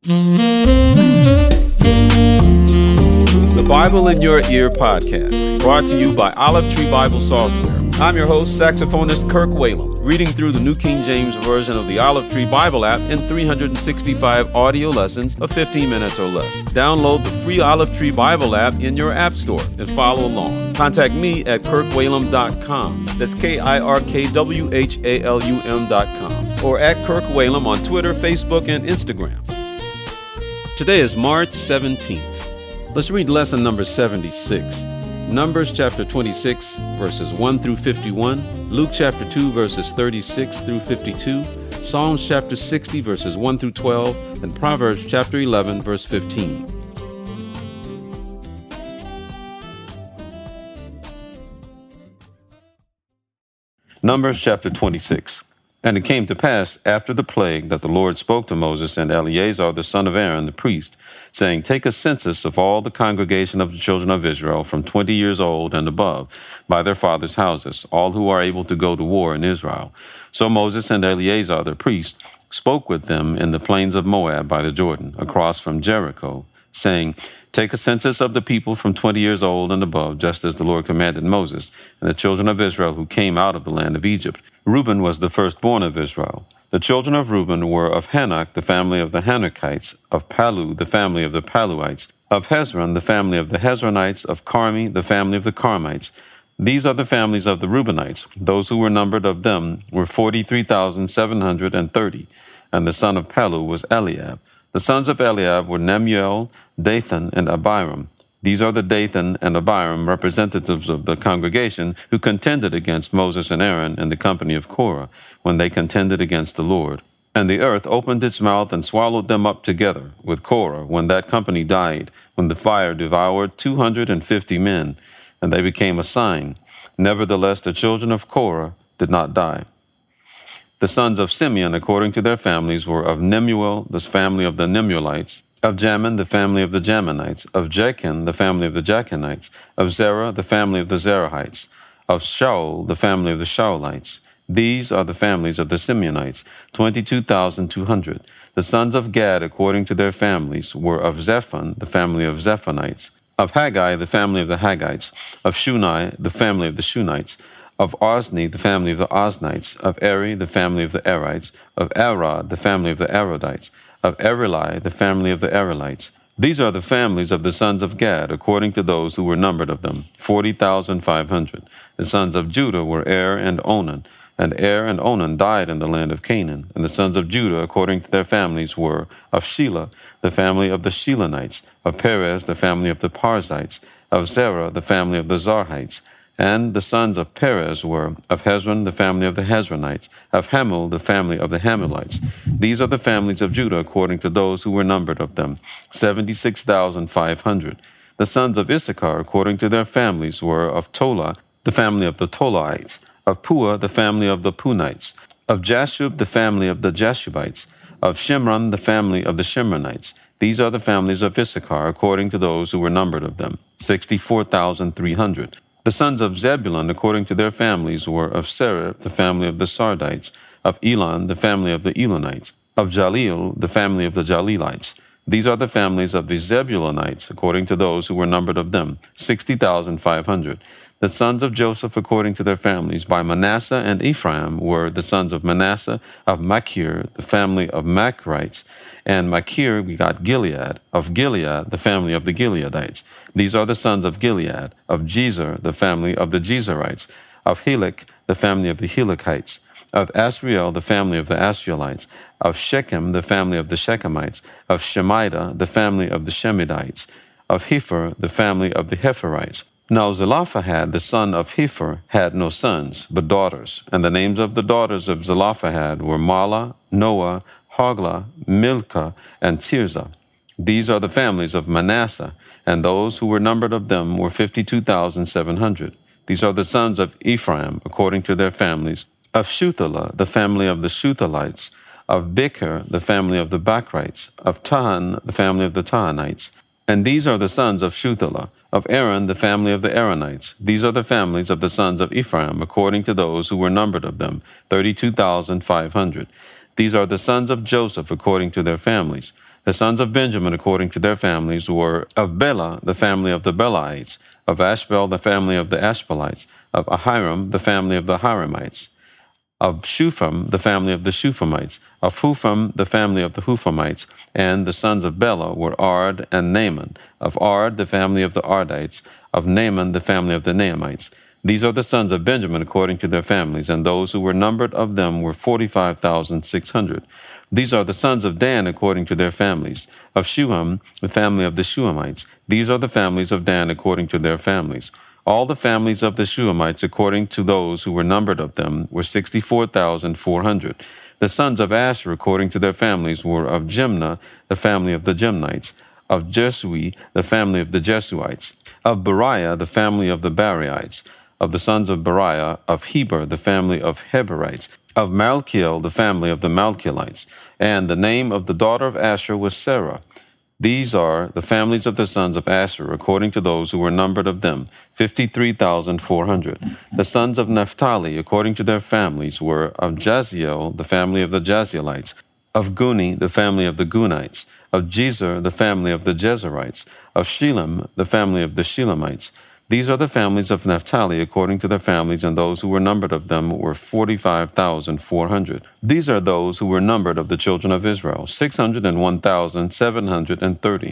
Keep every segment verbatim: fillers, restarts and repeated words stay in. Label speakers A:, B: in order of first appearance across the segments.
A: The Bible in Your Ear podcast, brought to you by Olive Tree Bible Software. I'm your host, saxophonist Kirk Whalum, reading through the New King James Version of the Olive Tree Bible app in three hundred sixty-five audio lessons of fifteen minutes or less. Download the free Olive Tree Bible app in your app store and follow along. Contact me at kirk whalum dot com. That's K I R K W H A L U M dot com. Or at Kirk Whalum on Twitter, Facebook, and Instagram. Today is March seventeenth. Let's read lesson number seventy-six. Numbers chapter twenty-six, verses one through fifty-one, Luke chapter two, verses thirty-six through fifty-two, Psalms chapter sixty, verses one through twelve, and Proverbs chapter eleven, verse fifteen. Numbers chapter twenty-six. And it came to pass after the plague that the Lord spoke to Moses and Eleazar the son of Aaron the priest, saying, Take a census of all the congregation of the children of Israel from twenty years old and above, by their fathers' houses, all who are able to go to war in Israel. So Moses and Eleazar the priest spoke with them in the plains of Moab by the Jordan, across from Jericho, saying, Take a census of the people from twenty years old and above, just as the Lord commanded Moses, and the children of Israel who came out of the land of Egypt. Reuben was the firstborn of Israel. The children of Reuben were of Hanok, the family of the Hanokites, of Palu, the family of the Paluites, of Hezron, the family of the Hezronites, of Carmi, the family of the Carmites. These are the families of the Reubenites. Those who were numbered of them were forty-three thousand seven hundred thirty, and the son of Palu was Eliab. The sons of Eliab were Nemuel, Dathan, and Abiram. These are the Dathan and Abiram, representatives of the congregation, who contended against Moses and Aaron in the company of Korah, when they contended against the Lord. And the earth opened its mouth and swallowed them up together with Korah, when that company died, when the fire devoured two hundred and fifty men, and they became a sign. Nevertheless, the children of Korah did not die. The sons of Simeon, according to their families, were of Nemuel, the family of the Nemuelites, of Jamin, the family of the Jaminites, of Jachin, the family of the Jachinites, of Zerah, the family of the Zerahites, of Shaul, the family of the Shaulites. These are the families of the Simeonites, twenty-two thousand two hundred. The sons of Gad, according to their families, were of Zephon, the family of Zephonites, of Haggai, the family of the Haggites, of Shunai, the family of the Shunites, of Ozni, the family of the Oznites, of Eri, the family of the Erites, of Arad, the family of the Aradites, of Erilai, the family of the Erilites. These are the families of the sons of Gad, according to those who were numbered of them, forty thousand five hundred. The sons of Judah were Er and Onan, and Er and Onan died in the land of Canaan. And the sons of Judah, according to their families, were of Shelah, the family of the Shelonites, of Perez, the family of the Parzites, of Zerah, the family of the Zarhites. And the sons of Perez were of Hezron, the family of the Hezronites, of Hamul, the family of the Hamulites. These are the families of Judah according to those who were numbered of them, seventy-six thousand five hundred. The sons of Issachar according to their families were of Tola, the family of the Tolaites, of Pua, the family of the Punites, of Jashub, the family of the Jashubites, of Shimron, the family of the Shimronites. These are the families of Issachar according to those who were numbered of them, sixty-four thousand three hundred. The sons of Zebulun, according to their families, were of Serah, the family of the Sardites, of Elon, the family of the Elonites, of Jaleel, the family of the Jalelites. These are the families of the Zebulunites, according to those who were numbered of them, sixty thousand five hundred. The sons of Joseph, according to their families, by Manasseh and Ephraim, were the sons of Manasseh, of Machir, the family of Machrites, and Machir begot Gilead, of Gilead, the family of the Gileadites. These are the sons of Gilead, of Jezer, the family of the Jezerites, of Helek, the family of the Helekites, of Asriel, the family of the Asrielites, of Shechem, the family of the Shechemites, of Shemida, the family of the Shemidites, of Hepher, the family of the Hepherites. Now Zelophehad, the son of Hepher, had no sons, but daughters, and the names of the daughters of Zelophehad were Mahlah, Noah, Hoglah, Milcah, and Tirzah. These are the families of Manasseh, and those who were numbered of them were fifty-two thousand seven hundred. These are the sons of Ephraim, according to their families, of Shuthelah, the family of the Shuthalites, of Becher, the family of the Bachrites, of Tahan, the family of the Tahanites. And these are the sons of Shuthelah, of Aaron, the family of the Aaronites. These are the families of the sons of Ephraim, according to those who were numbered of them, thirty-two thousand five hundred. These are the sons of Joseph, according to their families, The sons of Benjamin, according to their families, were of Bela, the family of the Belaites, of Ashbel, the family of the Ashbelites, of Ahiram, the family of the Hiramites, of Shupham, the family of the Shuphamites, of Hupham, the family of the Huphamites, and the sons of Bela were Ard and Naaman, of Ard, the family of the Ardites, of Naaman, the family of the Naamites. These are the sons of Benjamin according to their families, and those who were numbered of them were forty-five thousand six hundred. These are the sons of Dan according to their families, of Shuham, the family of the Shuhamites. These are the families of Dan according to their families. All the families of the Shuhamites according to those who were numbered of them were sixty-four thousand four hundred. The sons of Asher according to their families were of Jimnah, the family of the Jimnites, of Jesui, the family of the Jesuites, of Beriah, the family of the Bariites, of the sons of Beriah, of Heber, the family of Heberites, of Malchiel, the family of the Malchielites. And the name of the daughter of Asher was Sarah. These are the families of the sons of Asher, according to those who were numbered of them, fifty-three thousand four hundred. The sons of Naphtali, according to their families, were of Jaziel, the family of the Jazielites, of Guni, the family of the Gunites, of Jezer, the family of the Jezerites, of Shelem, the family of the Shelemites. These are the families of Naphtali according to their families, and those who were numbered of them were forty-five thousand four hundred. These are those who were numbered of the children of Israel, six hundred one thousand seven hundred thirty.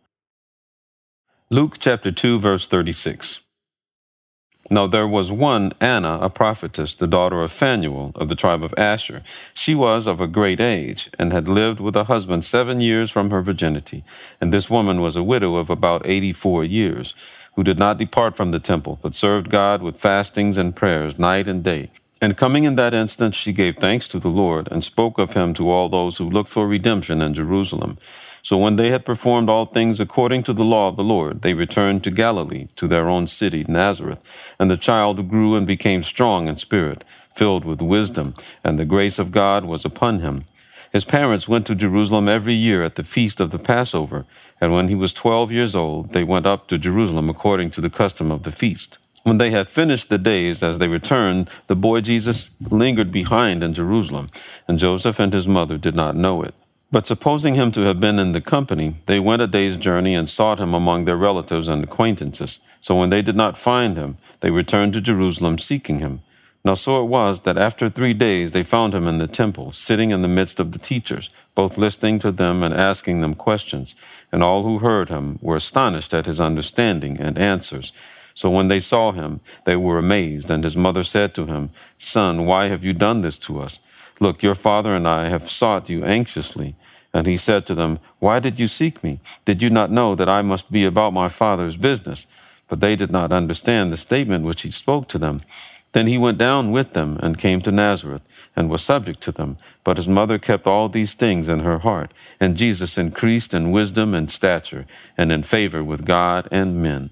A: Luke chapter two, verse thirty-six. Now there was one, Anna, a prophetess, the daughter of Phanuel, of the tribe of Asher. She was of a great age, and had lived with a husband seven years from her virginity. And this woman was a widow of about eighty-four years, who did not depart from the temple, but served God with fastings and prayers night and day. And coming in that instant, she gave thanks to the Lord, and spoke of him to all those who looked for redemption in Jerusalem. So when they had performed all things according to the law of the Lord, they returned to Galilee, to their own city, Nazareth. And the child grew and became strong in spirit, filled with wisdom, and the grace of God was upon him. His parents went to Jerusalem every year at the feast of the Passover, and when he was twelve years old, they went up to Jerusalem according to the custom of the feast. When they had finished the days, as they returned, the boy Jesus lingered behind in Jerusalem, and Joseph and his mother did not know it. But supposing him to have been in the company, they went a day's journey and sought him among their relatives and acquaintances. So when they did not find him, they returned to Jerusalem seeking him. Now so it was that after three days they found him in the temple, sitting in the midst of the teachers, both listening to them and asking them questions. And all who heard him were astonished at his understanding and answers. So when they saw him, they were amazed, and his mother said to him, "Son, why have you done this to us? Look, your father and I have sought you anxiously." And he said to them, "Why did you seek me? Did you not know that I must be about my father's business?" But they did not understand the statement which he spoke to them. Then he went down with them and came to Nazareth, and was subject to them. But his mother kept all these things in her heart. And Jesus increased in wisdom and stature, and in favor with God and men.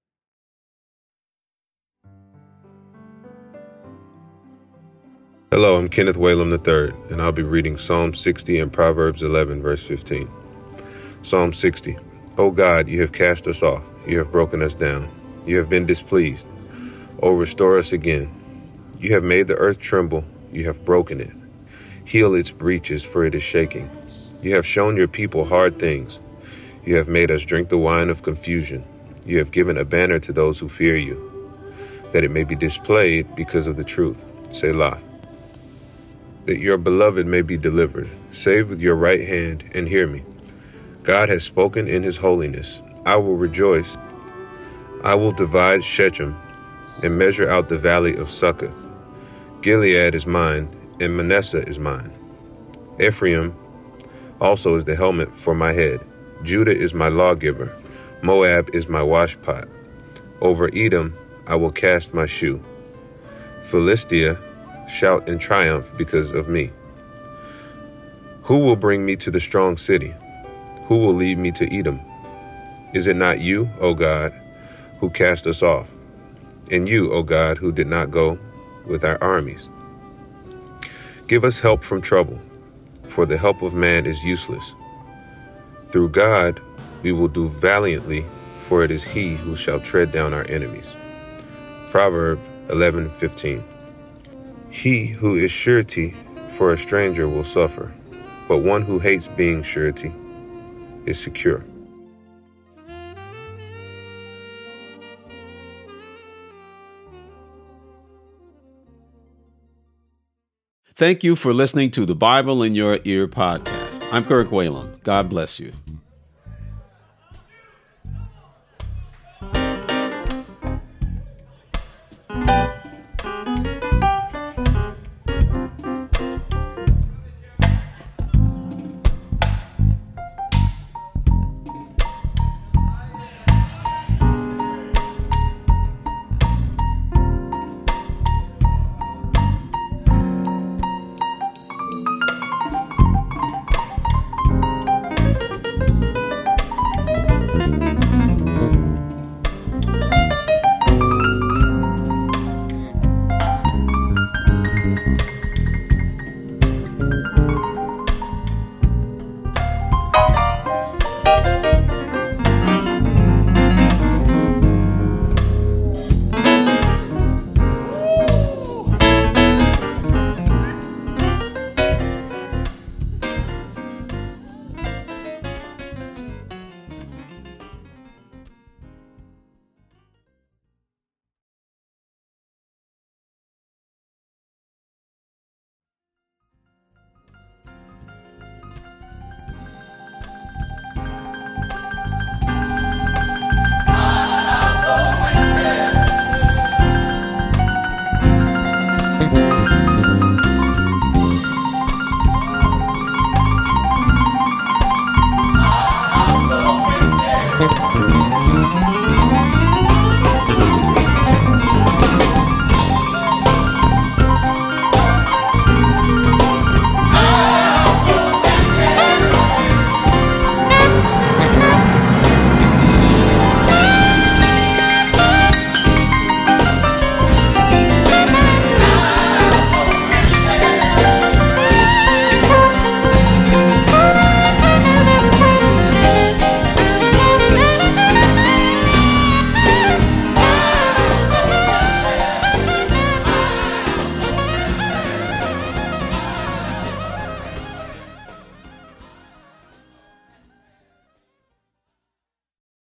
B: Hello, I'm Kenneth Whalum the third, and I'll be reading Psalm sixty and Proverbs eleven, verse fifteen. Psalm sixty. O God, you have cast us off. You have broken us down. You have been displeased. O restore us again. You have made the earth tremble. You have broken it. Heal its breaches, for it is shaking. You have shown your people hard things. You have made us drink the wine of confusion. You have given a banner to those who fear you, that it may be displayed because of the truth. Selah. That your beloved may be delivered. Save with your right hand and hear me. God has spoken in his holiness. I will rejoice. I will divide Shechem and measure out the valley of Succoth. Gilead is mine, and Manasseh is mine. Ephraim also is the helmet for my head. Judah is my lawgiver. Moab is my washpot. Over Edom I will cast my shoe. Philistia, shout in triumph because of me. Who will bring me to the strong city? Who will lead me to Edom? Is it not you, O God, who cast us off? And you, O God, who did not go with our armies? Give us help from trouble, for the help of man is useless. Through God we will do valiantly, for it is he who shall tread down our enemies. Proverbs eleven fifteen. He who is surety for a stranger will suffer, but one who hates being surety is secure.
A: Thank you for listening to the Bible in Your Ear podcast. I'm Kirk Whalum. God bless you.